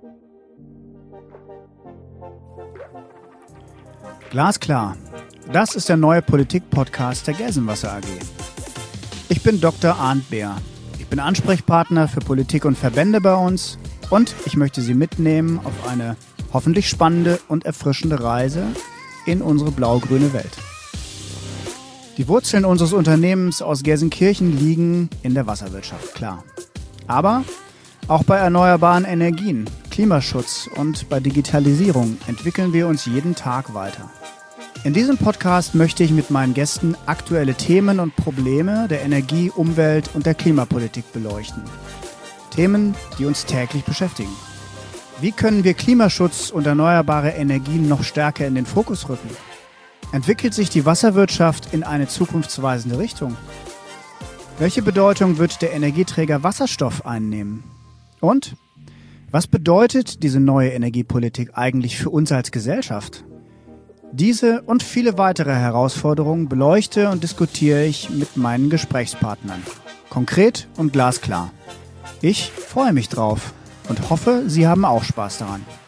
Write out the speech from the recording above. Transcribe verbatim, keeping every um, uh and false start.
Glasklar. Das ist der neue Politik-Podcast der Gelsenwasser A G. Ich bin Doktor Arndt Beer. Ich bin Ansprechpartner für Politik und Verbände bei uns und ich möchte Sie mitnehmen auf eine hoffentlich spannende und erfrischende Reise in unsere blau-grüne Welt. Die Wurzeln unseres Unternehmens aus Gelsenkirchen liegen in der Wasserwirtschaft, klar. Aber auch bei erneuerbaren Energien, Klimaschutz und bei Digitalisierung entwickeln wir uns jeden Tag weiter. In diesem Podcast möchte ich mit meinen Gästen aktuelle Themen und Probleme der Energie-, Umwelt- und der Klimapolitik beleuchten. Themen, die uns täglich beschäftigen. Wie können wir Klimaschutz und erneuerbare Energien noch stärker in den Fokus rücken? Entwickelt sich die Wasserwirtschaft in eine zukunftsweisende Richtung? Welche Bedeutung wird der Energieträger Wasserstoff einnehmen? Und was bedeutet diese neue Energiepolitik eigentlich für uns als Gesellschaft? Diese und viele weitere Herausforderungen beleuchte und diskutiere ich mit meinen Gesprächspartnern. Konkret und glasklar. Ich freue mich drauf und hoffe, Sie haben auch Spaß daran.